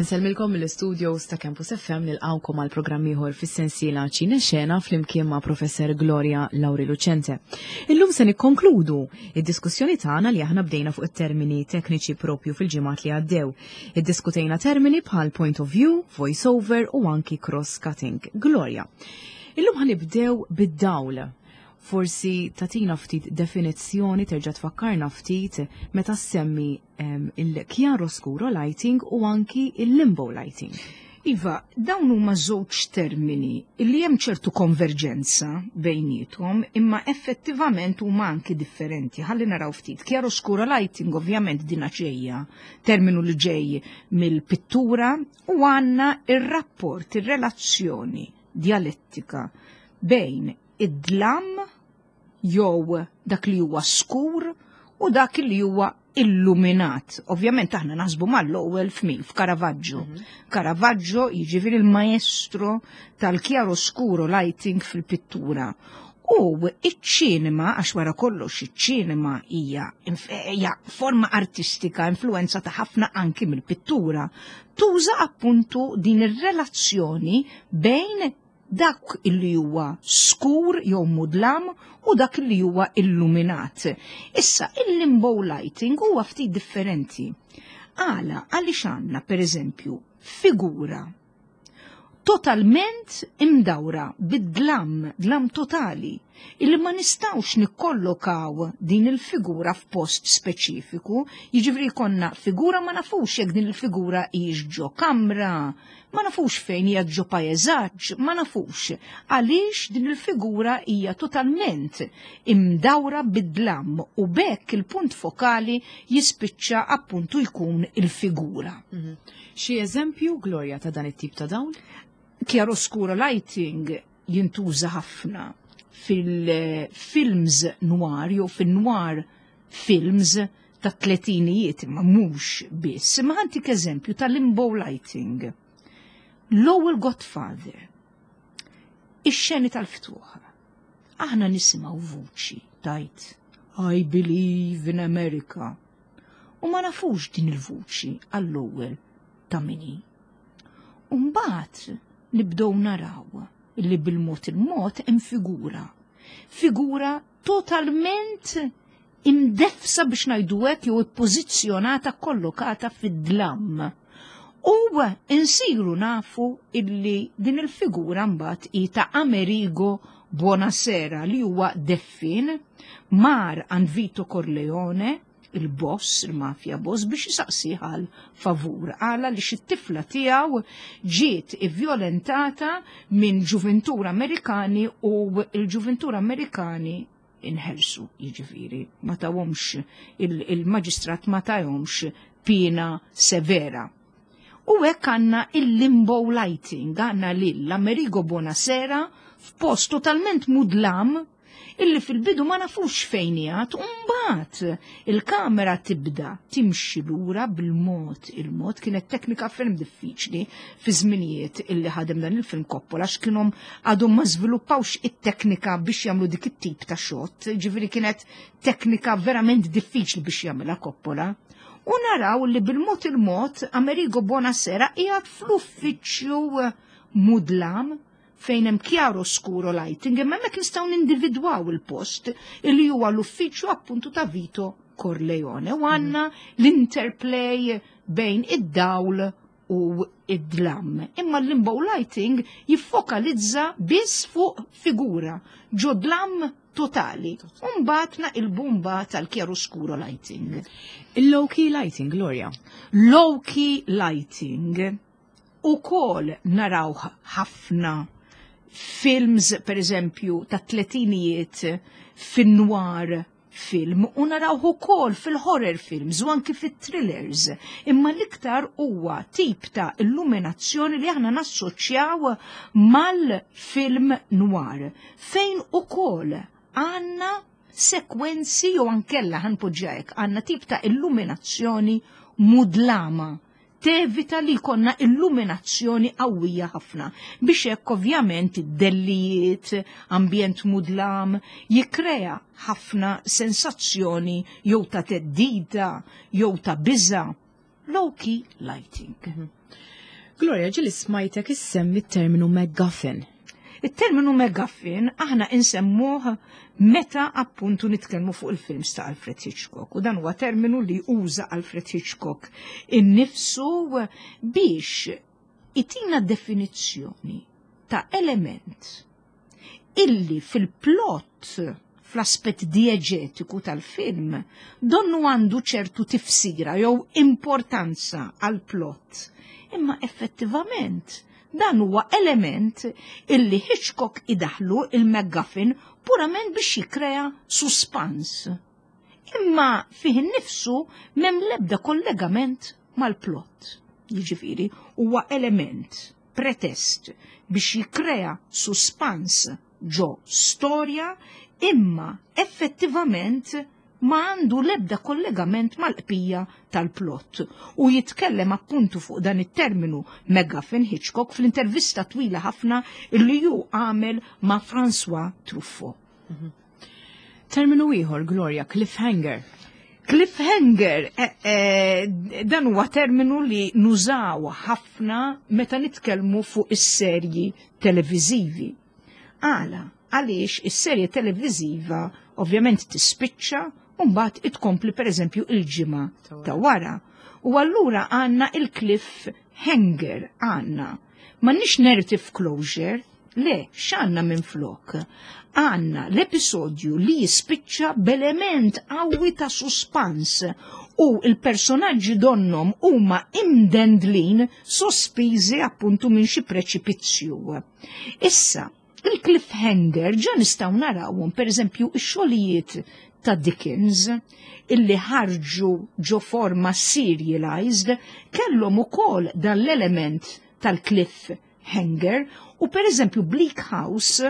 Nselmilkom mill-studios ta' Campus FM nilqawkom għal programm ieħor fis-sensiela Ċina Xena flimkien ma' Professor Gloria Lauri Lucente. Illum se nikkonkludu id-diskussjoni tagħna li aħna bdejna fuq it-termini tekniċi propju fil-ġimgħat li għaddew. Iddiskutejna termini bħal point of view, voice over u anki cross-cutting. Gloria, illum ħanibdew bid-dawl. Forsi tatina ftit definizzjoni terġa' tfakkarna ftit meta semmi il-chiaroscuro lighting u anki il-limbo lighting. Iva, dawn huma żewġ termini li hemm ċertu konverġenza bejnietom imma effettivament huma anki differenti. Ħalli naraw ftit. Chiaroscuro lighting ovvjament dina ġejja terminu li ġej mill-pittura u għandna ir-rapport, ir-relazzjoni dialettika bejn id-dlam jew dak li huwa skur u dak li huwa illuminat. Ovvjament aħna naħsbu mal-ewwel f'Caravaggio. Caravaggio jiġifieri il-maestro tal-chiaroscuro lighting fil-pittura. U iċ-ċinema, għax wara kollox iċ-ċinema hija forma artistika influenzata ħafna anki mill-pittura. Tuża appuntu din ir-relazzjoni bejn dak li huwa skur jew mudlam u dak li huwa illuminat. Issa il-limbo lighting huwa ftit differenti. Għaliex għandna pereżempju figura totalment imdawra bid-dlam totali, illi ma nistawx nikkollokaw din il-figura f'post speċifiku, jiġifieri konna figura ma nafux jekk din il-figura hijiex ġo kamra, ma nafux fejn hija ġo pajeżaġġ, ma nafux għaliex din il-figura hija totalment imdawra bid-dlam u bekk il-punt fokali jispiċċa appuntu jkun il-figura. Xi eżempju, Gloria, ta' dan it-tip ta' dawn? Chiaroscuro lighting jintuża ħafna fil-films noir jew fin-noir films ta' tletinijiet imma mhux biss. Ma ħantik eżempju ta' limbo lighting. L-ewwel Godfather. Ix-xeni tal-ftuħa. Aħna nisimgħu vuċi tajt I believe in America. U ma nafux din il-vuċi għall-ewwel ta' minni. U mbagħad nibdew naraw li bil-mod il-mod hemm figura. Figura totalment imdefsa biex ngħidu hekk jew ippożizzjonata kollokata fid-dlam. U insiru nafu illi din il-figura mbagħad hi ta' Amerigo Buonasera li huwa deffin mar għand Vito Corleone, il-boss, il-mafja boss, biex jisaqsih għal favur. Għala li xit-tifla tiegħu ġiet ivviolentata minn ġuventur Amerikani u il-ġuventur Amerikani inħelsu, jiġifieri. Ma tawhomx il-maġistrat ma tawhomx pina severa. U hekk għandna il-limbo lighting, għandna l-Amerigo Buonasera f'post totalment mudlam illi fil-bidu ma nafux fejn jgħat, u mbagħad il-kamera tibda timxi lura bil-mod. Il-mod kienet teknika ferm diffiċli fi żminijiet illi ħadem dan il-film Coppola x'kienhom għadhom ma żviluppawx it-teknika biex jagħmlu dik it-tip ta' xott, ġifieri kienet teknika verament diffiċli biex jagħmilha Coppola. U naraw li bil-mod il-mod Amerigo Buonasera qiegħed fl-uffiċċju mudlam fejn hemm chiaroscuro lighting, imma hemmhekk nistgħu nindividwaw il-post li huwa l-uffiċċju appuntu ta' Vito Corleone u għandna l-interplay bejn id-dawl u id-dlam. Imma l-limbo lighting jiffokalizza biss fuq figura ġo dlam totali. Mbagħad naqilbu mbagħad tal-chiaroscuro lighting. Il-low-key lighting, Gloria. Low-key lighting ukoll naraw ħafna films, per eżempju, ta' tletinijiet fin-noir film u naraw ukoll fil-horror films u anki fit-thrillers. Imma l-iktar huwa tip ta' illuminazzjoni li aħna nassoċjaw mal-film noir fejn ukoll għandna sekwenzi jew ankella ħanpoġġajek għandna tip ta' illuminazzjoni mudlama. Tevita li konna illuminazzjoni qawwija ħafna biex hekk ovvjament id-dellijiet, ambjent mudlam jikkrea ħafna sensazzjoni jew ta' teddida jew ta' biża. Low-key lighting. Gloria, ġili smajtek issemmi t-terminu MacGuffin. Il-terminu MacGuffin aħna insemmuh meta appuntu nitkellmu fuq il-films ta' Alfred Hitchcock. U dan huwa terminu li uża Alfred Hitchcock innifsu biex itina definizzjoni ta' element illi fil-plot fl-aspett diegetiku tal-film donnu għandu ċertu tifsira jew importanza għal plot. Imma effettivament dan huwa element illi Hitchcock idaħlu il-MacGuffin purament biex jikrea suspans. Imma fih nifsu mem lebda kollegament mal-plot. Jiġifieri huwa element, pretest biex jikrea suspans ġo storja imma effettivament ma għandu lebda kollegament mal-qbija tal-plot. U jitkellem appuntu fuq dan it-terminu MacGuffin Hitchcock fl-intervista twila ħafna illi ju għamel ma' François Truffaut. Terminu ieħor, Gloria, cliffhanger. Cliffhanger, dan huwa terminu li nużaw ħafna meta nitkellmu fuq is-serji televiżivi. Għaliex is-serje televiżiva ovvjament tispiċċa u mbagħad itkompli pereżempju il-ġimgħa ta' wara. U allura għandna il-cliffhanger għandna. M'għandniex narrative closure, le, x'għandna minn flok. Għandna l-episodju li jispiċċa b'element qawwi ta' suspans u il-personaġġi donnom huma imdendlin sospiżi appuntu minn xi preċipizzju. Issa, il-cliffhanger ġa nistgħu narawhom pereżempju x-xogħlijiet ta' Dickens illi ħarġu ġo forma serialized kellhom ukoll dan l-element tal-cliffhanger u pereżempju Bleak House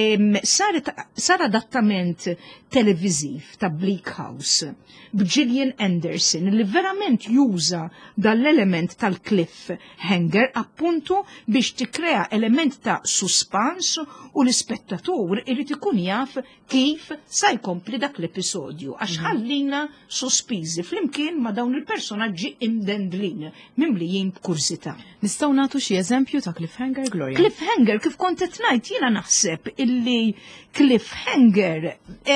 sar adattament televiżiv ta' Bleak House b'Gillian Anderson li verament juża dal-element tal-cliffhanger appuntu biex tikkrea element ta' suspans u l-ispettatur irid ikun jaf kif sa jkompli dak l-episodju għax ħallina sospiżi flimkien ma' dawn il-personaġġi imdendlin mimlijin b'kurzità. Nistgħu nagħtu xi eżempju ta' cliffhanger, Gloria? Cliffhanger kif kont qed ngħid jiena naħseb illi cliffhanger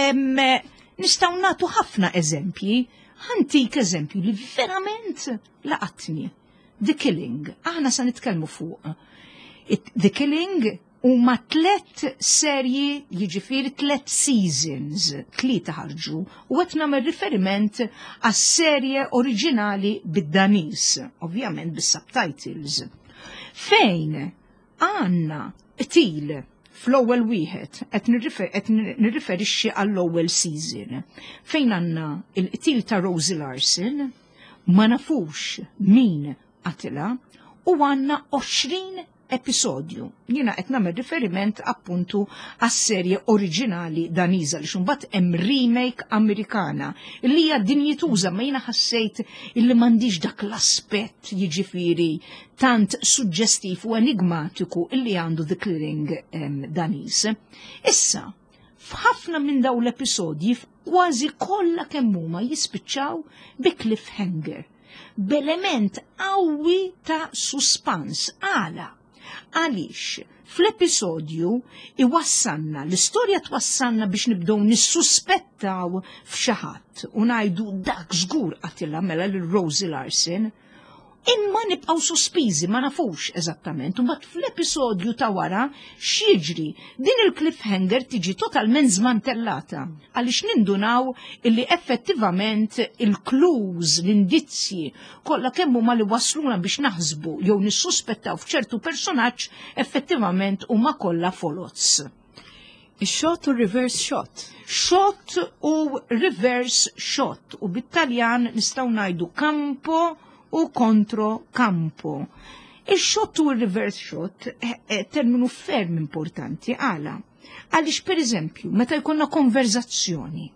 nistgħu nagħtu ħafna eżempji. Ħantik eżempju li verament laqatni. The Killing. Aħna sa nitkellmu fuq. The Killing huma 3 serji, jiġifieri 3 seasons, 3 ħarġu, u qed nagħmel riferiment għas-serje oriġinali bid-Danis, ovvjament bis-subtitles. Fejn għandna til fl-ewwel wieħed qed nirriferixxi għall-ewwel season. Fejn għandna il-qtil ta' Rosie Larson, ma nafux min qatilha u għandna 20 episodju. Jiena qed nagħmel riferiment appuntu għas-serje oriġinali Daniża li xumbat hemm remake Amerikana li hija dinjituża ma jiena ħassejt illi m'għandix dak l-aspett jiġifieri tant suġġestiv u enigmatiku illi għandu The Killing Daniż. Issa, f'ħafna minn dawn l-episodji kważi kollha kemm huma jispiċċaw bi cliffhanger, b'element qawwi ta' suspans għaliex fl-episodju iwassanna, l-istorja twassanna biex nibdew nissuspettaw f'xi ħadd u ngħidu dak żgur qatilha mela lil Rosie Larson, imma nibqgħu sospiżi ma nafux eżattament u mbagħad fl-episodju ta' wara x'jiġri din il-cliffhanger tiġi totalment żmantellata għaliex nindunaw illi effettivament il-clues, l-indizzji kollha kemm huma li wasluna biex naħsbu jew nissuspettaw f'ċertu personaġġ effettivament huma kollha folots. Ix-shot u reverse shot. Shot u reverse shot u bit-Taljan nistgħu ngħidu campo u kontro campo. Il-shot u il-reverse shot terminu ferm importanti għaliex per eżempju meta jkollna konverzazzjoni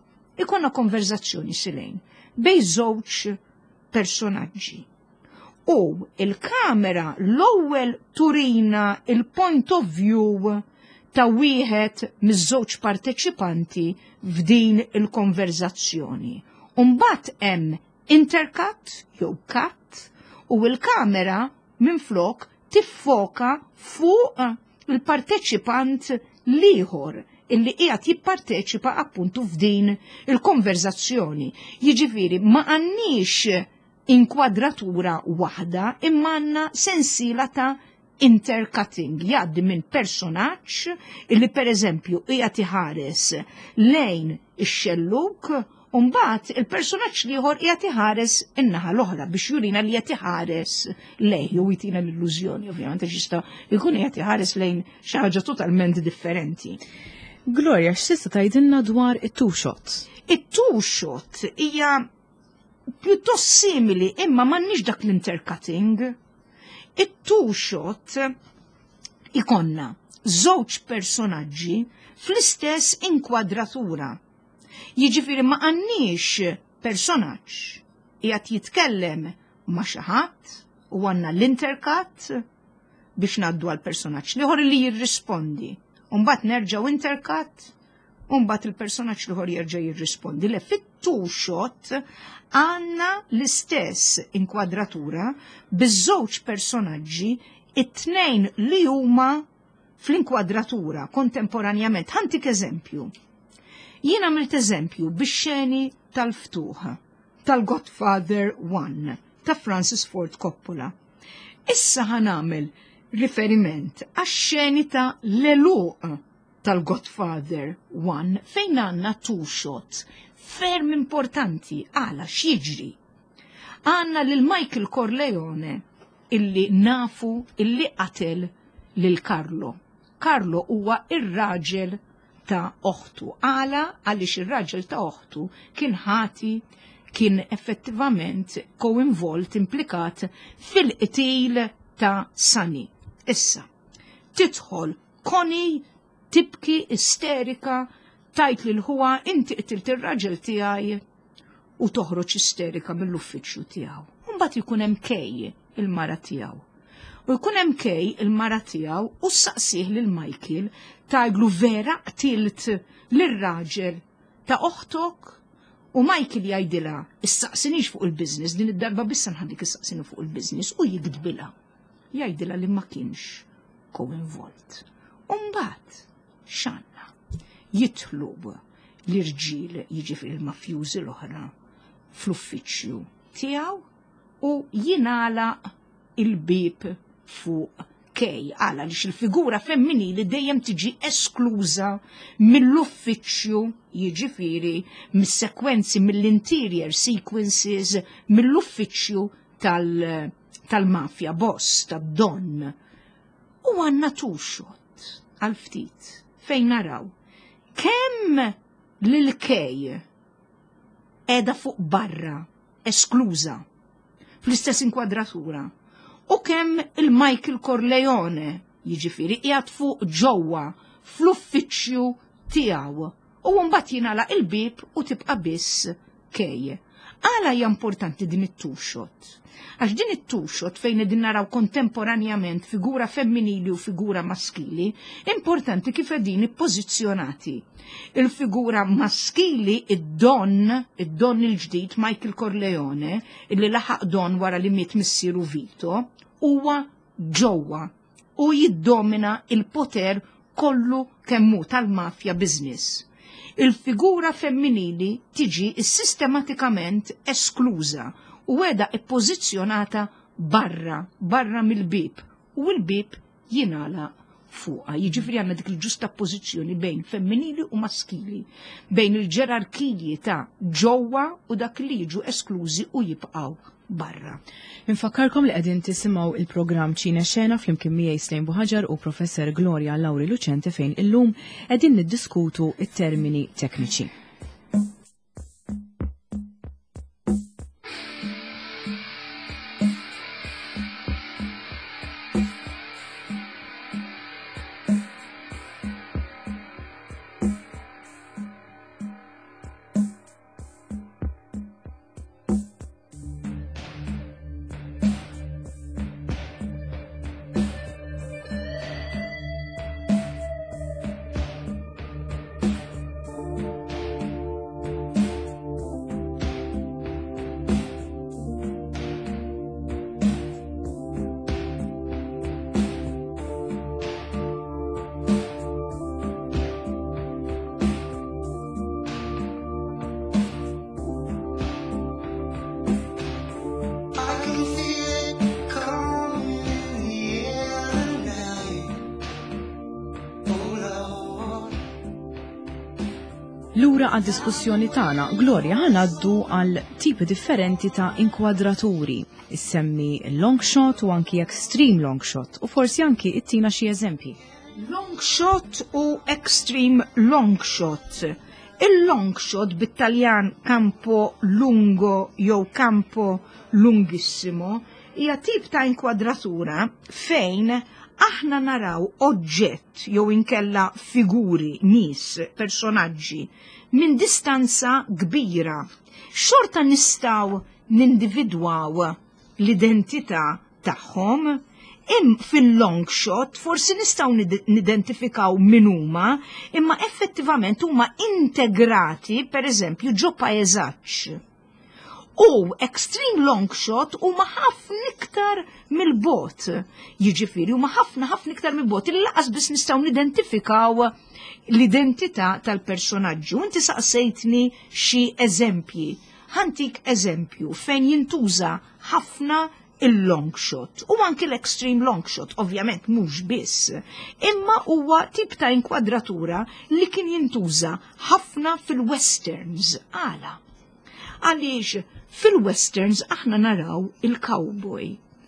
silejn bej żewġ personaġġi u il-kamera l-ewwel turina il-point of view ta' wieħed miż-żewġ parteċipanti f'din il-konverzazzjoni. U mbagħad hemm intercut jew cut u l-kamera minflok tiffoka fuq il-parteċipant liħor illi qiegħed jipparteċipa appuntu f'din il-konverzazzjoni. Jiġifieri ma għandniex inkwadratura waħda imma għandna sensiela ta' intercutting jgħaddi minn personaġġ illi pereżempju qiegħed iħares lejn ix-xelluk u mbagħad il-personaġġ ieħor qiegħed iħares in-naħa l-oħra biex jurina li qed iħares lejn u jtina l-illużjoni ovvjament għax jista' jkun qed iħares lejn xi ħaġa totalment differenti. Gloria, x'tista' tgħidilna dwar it-two shot? It-two shot hija pjuttost simili imma m'għandniex dak l-intercutting. It-two shot ikonna żewġ personaġġi fl-istess inkwadratura. Jiġifieri ma għandniex personaġġ qiegħed jitkellem ma' xi ħadd u għandna l-intercut biex ngħaddu għall personaġġ ieħor li jirrispondi. Mbagħad nerġgħu intercut u mbagħad il-personaġġ ieħor jerġa' jirrispondi. Le fit-two shot għandna l-istess inkwadratura biż-żewġ personaġġi it-tnejn li huma fl-inkwadratura kontemporanjament. Ħantik eżempju. Jien għamilt eżempju bix-xeni tal-ftuħ tal-Godfather 1 ta' Francis Ford Coppola. Issa ħanamel riferiment għax-xeni ta' l-eluq tal-Godfather 1 fejn għandna two shot ferm importanti għala x'jiġri. Għandna lil Michael Corleone illi nafu illi qatel lil Carlo. Carlo huwa ir-raġel ta' oħtu. Għala għaliex ir-raġel ta' oħtu kien ħati kien effettivament co-involt, implikat fil-qtil ta' Sunny. Issa, tidħol Connie tibki isterika tajt lil huwa inti qtilt ir-raġel tiegħi u toħroġ isterika mill-uffiċċju tiegħu. Mbagħad ikun hemm Kay il-mara tiegħu. U jkun hemm Kay il-mara tiegħu u saqsih lil Michael tajglu vera qtilt lir-raġel ta' oħtok u Michael jgħidilha issaqsinix fuq il-business din id-darba bissa nħallik issaqsini fuq il-business u jikdbilha. Jgħidilha li ma kienx co-involt. U mbagħad x'għandna jitħlub l-irġiel jiġifieri il-mafjużi l-oħra fl-uffiċċju tiegħu u jingħalaq il-bib fuq Kay għala li il-figura femminili dejjem tiġi eskluża mill-uffiċċju jiġifieri mis-sekwenzi mill-interior sequences mill-uffiċċju tal-mafja boss tad-don. U għandna two shot għal-ftit fejn naraw kemm lil Kay qiegħda fuq barra eskluża fl-istess inkwadratura. U kemm il-Michael Corleone jiġifieri qiegħed fuq ġewwa fl-uffiċċju tiegħu u mbagħad jingħalaq il-bib u tibqa' biss Kay. Għala hija importanti din it-two shot. Għax din it-two shot fejn qegħdin naraw kontemporanjament figura femminili u figura maskili, importanti kif qegħdin ippożizzjonati. Il-figura maskili id-don il-ġdid Michael Corleone, illi laħaq don wara li miet missieru Vito, huwa ġewwa u jiddomina il-poter kollu kemmu tal-mafja business. Il-figura femminili tiġi sistematikament eskluża u għeda ippożizzjonata barra mill-bib u l-bib jingħala fuqha. Jiġifieri għandna dik il-ġusta pożizzjoni bejn femminili u maskili, bejn il-ġerarkiji ta' ġewwa u dak li jiġu esklużi u jibqgħu barra. Infakkarkom li qegħdin tisimgħu il-programm Ċina Xena flimkien miegħi Slejn Buħaġar u Professor Gloria Lauri Lucente fejn illum qegħdin niddiskutu it-termini tekniċi. Lura għad-diskussjoni tagħna, Gloria, ħanaddu għal tipi differenti ta' inkwadraturi. Issemmi long shot u anki extreme long shot u forsi anki ittina xi eżempji. Long shot u extreme long shot. Il-long shot bit-Taljan campo lungo jew campo lunghissimo hija tip ta' inkwadratura fejn aħna naraw oġġett jew inkella figuri, nies, personaġġi minn distanza kbira. Xorta nistgħu nindividwaw l-identità tagħhom, fil-long shot forsi nistgħu nidentifikaw min huma, imma effettivament huma integrati pereżempju ġo paeżaġġ. U extreme long shot huma ħafna iktar mill-bot. Jiġifieri huma ħafna iktar mill-bot. Il-laqas biss nistgħu nidentifikaw l-identità tal-personaġġu. Inti saqsejtni xi eżempji. Ħantik eżempju fejn jintuża ħafna il-long shot. U anke l-extreme long shot, ovvjament mhux biss, imma huwa tip ta' inkwadratura li kien jintuża ħafna fil-westerns. Għaliex fil-westerns aħna naraw il-cowboy.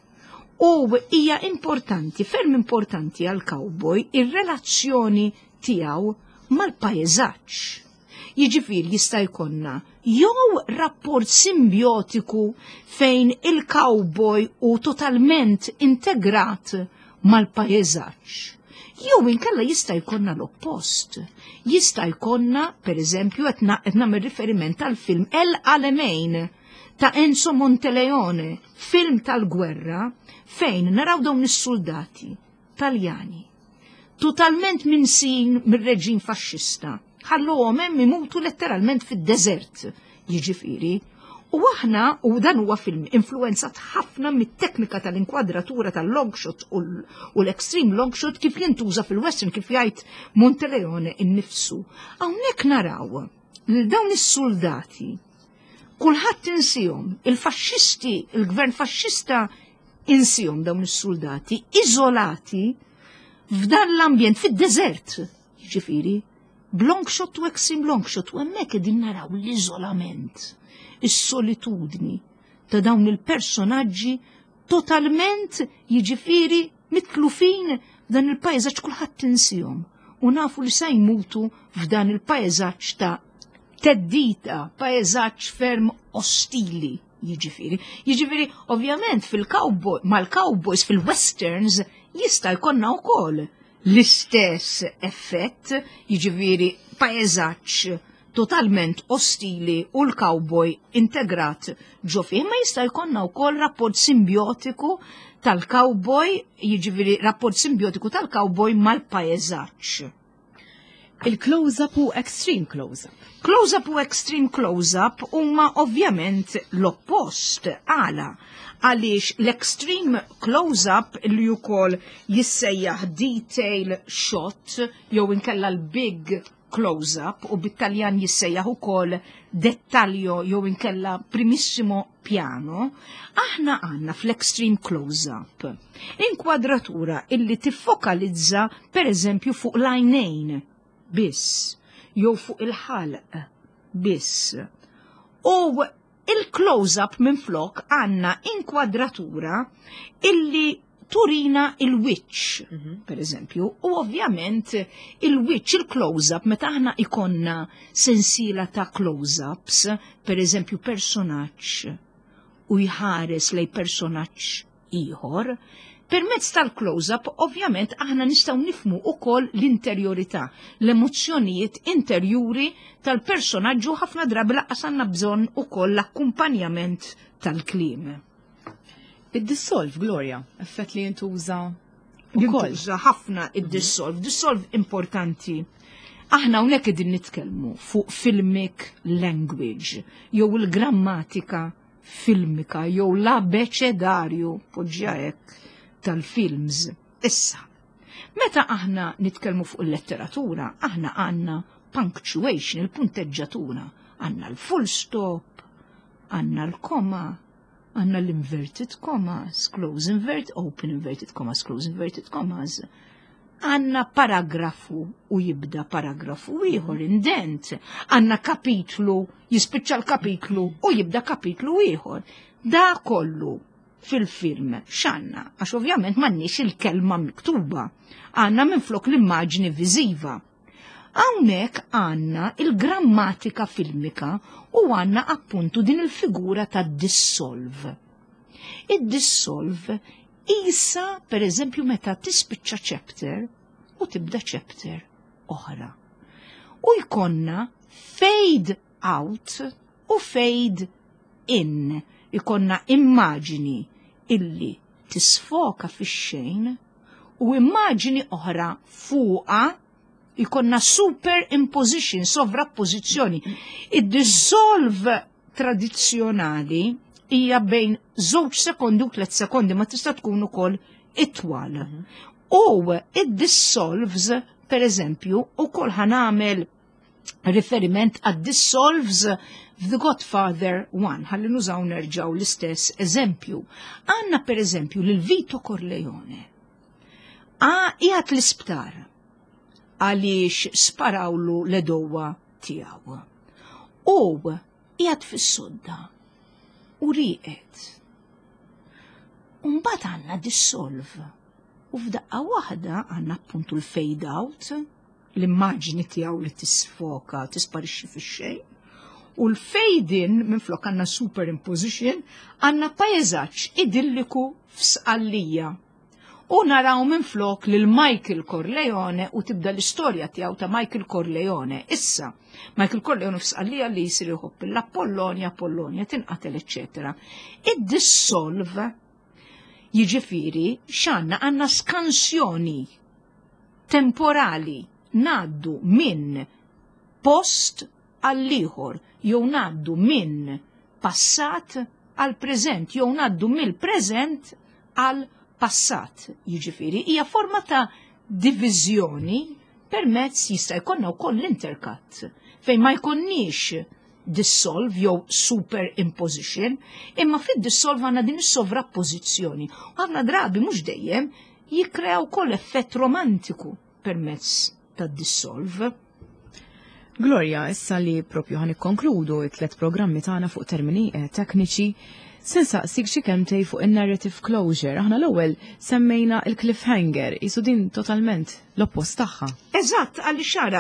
U hija importanti, ferm importanti għal-cowboy ir-relazzjoni tiegħu mal-pajjeżaġġ. Jiġifieri jista' jkollna jew rapport simbiotiku fejn il-cowboy hu totalment integrat mal-pajjeżaġġ. Jew inkella jista' jkollna l-oppost. Jista' jkollna, pereżempju, qed nagħmel riferiment għal film El Alamein ta' Enzo Monteleone, film tal-gwerra fejn naraw dawn is-soldati Taljani totalment minsin mir-reġim faxxista. Ħalluhom hemm imutu letteralment fid-deżert, jiġifieri. U aħna, u dan huwa film influenzat ħafna mit-teknika tal-inkwadratura tal-long shot u l-extreme long shot kif jintuża fil-western kif jgħid Monteleone innifsu. Hawnhekk naraw lil dawn is-soldati kulħadd insihom, il-faxxisti, il-gvern faxxista insihom dawn is-soldati iżolati f'dan l-ambjent fid-deżert, jiġifieri, b'long shot u extreme long shot u hemmhekk qegħdin naraw l-iżolament. Is-solitudni ta' dawn il-personaġġi totalment jiġifieri mitlufin f'dan il-pajjeżaġġ kulħadd tinsihom u nafu li se jmutu f'dan il-pajjeżaġġ ta' teddita, pajjeżaġġ ferm ostili jiġifieri. Jiġifieri ovvjament mal-cowboys fil-westerns jista' jkollna wkoll l-istess effett, jiġifieri pajjeżaġġ totalment ostili u l-cowboy integrat ġo fih, ma jista' jkollna wkoll rapport simbiotiku tal-cowboy, jiġifieri rapport simbiotiku tal-cowboy mal-pajjeżaġġ. Il-close-up u extreme close-up. Close-up u extreme close-up huma ovvjament l-oppost għaliex l-extreme close-up li wkoll jissejjaħ detail shot jew inkella l-big close-up u bit-Taljan jissejjaħ ukoll dettaglio jew inkella primissimo piano, aħna għandna fl-extreme close-up inkwadratura illi tiffokalizza pereżempju fuq l-għajnejn biss jew fuq il-ħalq biss. U il-close-up minflok għandna inkwadratura illi turina il-wiċċ, per eżempju, u ovvjament il-wiċċ, il-close-up, meta aħna ikonna sensiela ta' close-ups, per eżempju personaġġ u jħares lej personaġġ ieħor, permezz tal-close-up ovvjament aħna nistgħu nifmu ukoll l-interjorità, l-emozzjonijiet interjuri tal-personaġġu ħafna drabi laqqas għandna bżonn ukoll l-akkumpanjament tal-kliem. Id-dissolve, Gloria, effett li jintuża Jintuża ħafna id-dissolve. Dissolve importanti. Aħna hawnhekk qegħdin nitkellmu fuq filmic language, jew il-grammatika filmika, jew l-abecedarju poġġja hekk tal-films. Issa, meta aħna nitkellmu fuq il-letteratura, aħna għandna punctuation, il-punteġġatura, għandna l-full stop, għandna l-koma, għandna l-inverted commas, close inverted, open inverted commas, close inverted commas. għanna paragrafu u jibda paragrafu ieħor indent. Għanna kapitlu, jispiċċa l-kapitlu u jibda kapitlu ieħor. Da kollu fil-film x'għandna, għax ovvjament m'għandniex il-kelma miktuba. Għandna minflok l-immaġni viżiva. Hawnhekk għandna il-grammatika filmika u għandna appuntu din il-figura ta' dissolve. Id-dissolve isa, per eżempju, meta tispiċċa chapter u tibda chapter oħra. U jkonna fade out u fade in. Ikonna immaġini illi tisfoka fix-xejn u immaġini oħra fuqa ikonna superimposition, sovrappożizzjoni. Id-dissolve tradizzjonali hija bejn 2 sekondi u 3 sekondi, ma tista' tkun ukoll itwal. U id-dissolves, per eżempju, ukoll ħanamel riferiment għad-dissolves f'The Godfather 1, ħalli nużaw nerġaw l-istess eżempju. Għanna per eżempju lil Vito Corleone. Qiegħed l-isptar għaliex sparawlu l-edowa tiegħu. U qiegħed fis-sodda u riqet. Mbagħad għandna dissolve. U f'daqqa waħda għandna appuntu l-fade out, l-immaġni tiegħu li tisfoka, tisparixxi fix-xejn. U l-fade in minflok għandna superimposition għandna pajjeżaġġ idilliku f'sqallija. U naraw minflok lil Michael Corleone u tibda l-istorja tiegħu ta' Michael Corleone. Issa, Michael Corleone f'sqallija li jsir iħobb l-Apollonia, tinqatel, eċetera. Id-dissolve jiġifieri x'għandna għandna skansjoni temporali ngħaddu minn post għall-ieħor, jew ngħaddu minn passat għal preżent, jew ngħaddu mill-preżent għal passat. Jiġifieri hija forma ta' diviżjoni permezz jista' jkollna wkoll l-intercut fejn ma jkollniex dissolve jew superimposition, imma fid-dissolve għandna din is-sovrappożizzjoni. Ħafna drabi mhux dejjem jikkrea wkoll effett romantiku permezz tad-dissolve. Gloria, issa li propju ħan ikkonkludu it-3 programmi tagħna fuq termini tekniċi, sensaqsik xi kemmtej fuq in-narrative closure. Aħna l-ewwel semmejna il-cliffhanger, isu din totalment l-oppost tagħha. Eżatt, għalli xara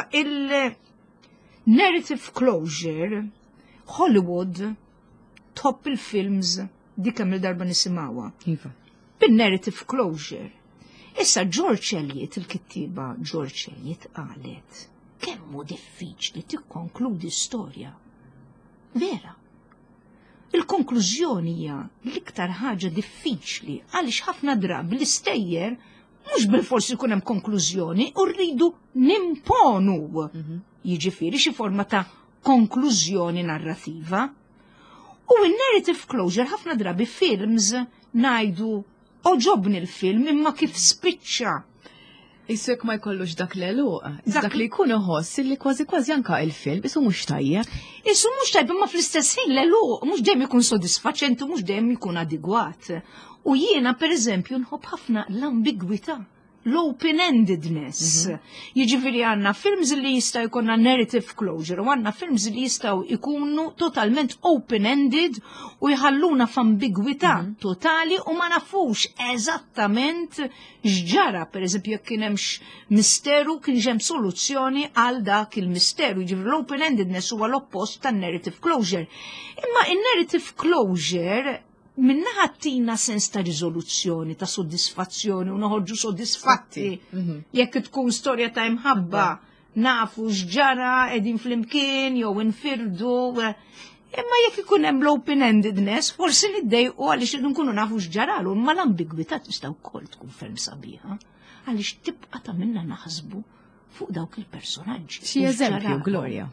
il-narrative closure Hollywood top il-films di kemm il-darba nisimgħuha. Iva. Bin-narrative closure. Issa George Eliot, il-kittiba George Eliot qalet kemmu diffiċli tikkonkludi storja. Vera. Il-konklużjoni hija l-iktar ħaġa diffiċli għaliex ħafna drabi l-istejjer mhux bil-forsi jkun hemm konklużjoni u rridu nimponu. Jiġifieri xi forma ta' konklużjoni narrativa. U in-narrative closure ħafna drabi films ngħidu oġobni l-film imma kif spiċċa. Isek ma jkollux dak l-eluq, dak li jkun iħoss li kważi anka il-film isu mhux tajjeb. Isu mhux tajjeb imma fl-istess ħin l-eluq mhux dejjem ikun sodisfaċenti u mhux dejjem ikun adegwat. U jiena pereżempju nħobb ħafna l-ambigwità, l-open-endedness. Jiġifieri għandna films li jistgħu jkollna narrative closure u għandna films li jistgħu jkunu totalment open-ended u jħalluna f'ambigwità totali u ma nafux eżattament x'ġara, pereżempju jekk kien hemmx misteru kien hemm soluzzjoni għal dak il-misteru. Jiġifieri l-open-endedness huwa l-oppost tan-narrative closure. Imma in-narrative closure minnaħa tina sens ta' riżoluzzjoni, ta' soddisfazzjoni u noħorġu soddisfatti. Jekk tkun storja ta' imħabba, nafu x'ġara qegħdin flimkien jew infirdu. Imma jekk ikun hemm l-open-endedness, forsi niddejqu għaliex irid nkunu nafu x'ġaralu, imma l-ambigwità tista' wkoll tkun ferm sabiħa. Għaliex tibqa' tagħmilna naħsbu fuq dawk il-personaġġi. Xi eżempju, Gloria.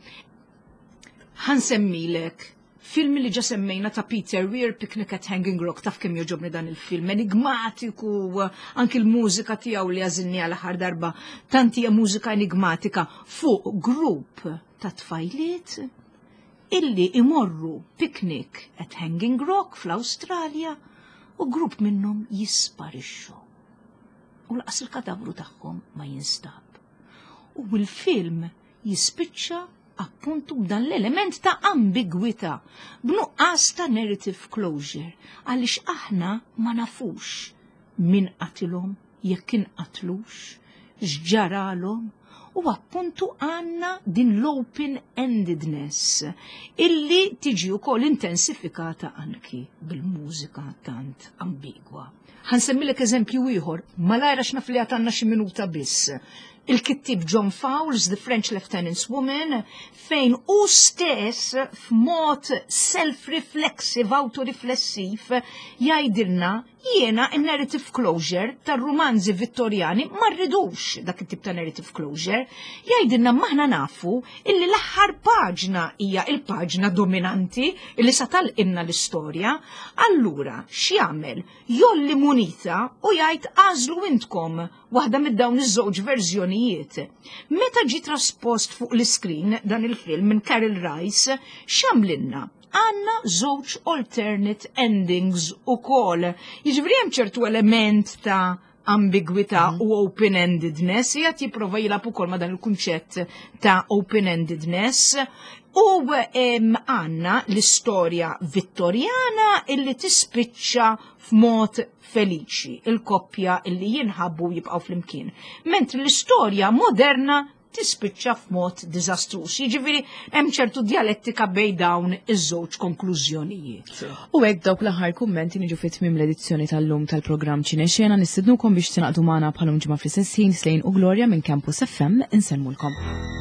Ħansemmilek film li ġa semmejna ta' Peter Weir, Picnic at Hanging Rock, taf kemm joġobni dan il-film, enigmatiku, anki l-mużika tiegħu li għażilni għal aħħar darba, tanti hija mużika enigmatika fuq grupp ta' tfajliet illi imorru picnic at Hanging Rock fl-Awstralja u grupp minnhom jisparixxu. u laqas il-kadavru tagħhom ma jinstab. U l-film jispiċċa appuntu b'dan l-element ta' ambigwità, b'nuqqas ta' narrative closure, għaliex aħna ma nafux min qatilhom jekk inqatlux, x'ġaralhom, u appuntu għanna din l-open-endedness illi tiġi wkoll intensifikata anki bil-mużika tant ambigwa. Ħansemmilek eżempju ieħor, malajra x'naf li għatanna xi minuta biss. Il-kittib John Fowles, The French Lieutenant's Woman, fejn u stess f'mod self-reflexive, autoriflessiv, jgħidilna jiena il-narrative closure tar-romanzi vittorjani ma rridux dak it-tip ta' narrative closure, jgħidilna maħna nafu illi l-aħħar paġna hija il-paġna dominanti illi satal inna l-istorja, allura x'jagħmel jolli munita u jgħid għażlu intkom waħda mid-dawn iż-żewġ verżjonijiet. Meta ġi traspost fuq l-iskrin dan il-film minn Carol Rice, x'għamlilna? Għanna żewġ alternate endings ukoll. Jiġifieri hemm ċertu element ta' ambigwità u open-endedness, jgħat jipprova jilab ukoll ma' dan il-kunċett ta' open-endedness. U għanna l-istorja vittorjana illi tispiċċa f'mod feliċi, il-koppja illi jinħabbu jibqaw fl-imkien. Mentri l-istorja moderna tispiċċa f'mod diżastruż. Jiġifieri hemm ċertu dialettika bejn dawn iż-żewġ konklużjonijiet. U hekk dawk l-aħħar kummenti niġu fit-tmiem l-edizzjoni tal-lum tal-programm Ċinexxena nistidnukom biex tingħaqdu magħna bħalhom ġimgħa fl-istess ħin Slejn u Gloria minn Campus FM insemmulkom.